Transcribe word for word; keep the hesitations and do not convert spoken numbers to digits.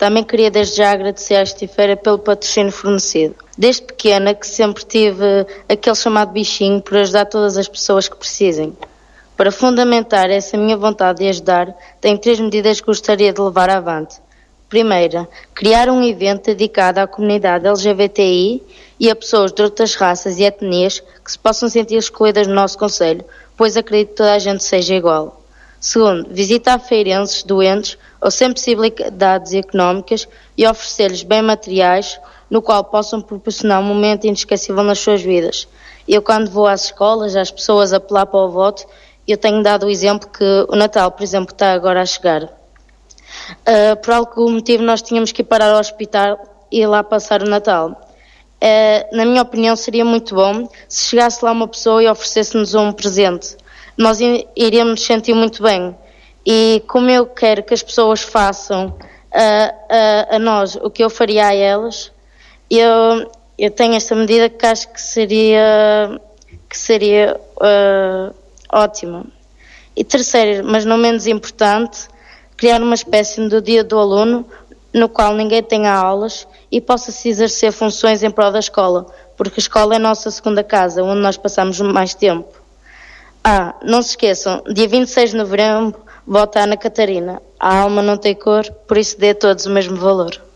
Também queria desde já agradecer à Estifeira pelo patrocínio fornecido. Desde pequena que sempre tive aquele chamado bichinho por ajudar todas as pessoas que precisem. Para fundamentar essa minha vontade de ajudar, tenho três medidas que gostaria de levar avante. Primeira, criar um evento dedicado à comunidade L G B T I e a pessoas de outras raças e etnias que se possam sentir excluídas no nosso concelho, pois acredito que toda a gente seja igual. Segundo, visitar feirenses doentes ou sem possibilidades económicas e oferecer-lhes bem materiais no qual possam proporcionar um momento inesquecível nas suas vidas. Eu, quando vou às escolas, às pessoas a apelar para o voto, eu tenho dado o exemplo que o Natal, por exemplo, está agora a chegar. Uh, por algum motivo nós tínhamos que ir parar ao hospital e ir lá passar o Natal. Uh, na minha opinião seria muito bom se chegasse lá uma pessoa e oferecesse-nos um presente. Nós iríamos nos sentir muito bem. E como eu quero que as pessoas façam a, a, a nós o que eu faria a elas, eu, eu tenho esta medida que acho que seria, que seria uh, ótima. E terceiro, mas não menos importante, criar uma espécie de dia do aluno no qual ninguém tenha aulas e possa-se exercer funções em prol da escola, porque a escola é a nossa segunda casa, onde nós passamos mais tempo. Ah, não se esqueçam, dia vinte e seis de novembro, vota Ana Catarina. A alma não tem cor, por isso dê a todos o mesmo valor.